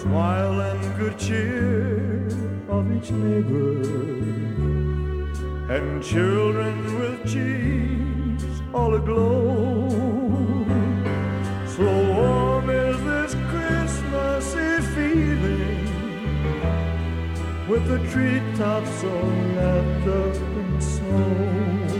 smile and good cheer of each neighbor, and children with cheeks all aglow. So warm is this Christmassy feeling, with the treetops all wrapped up in snow.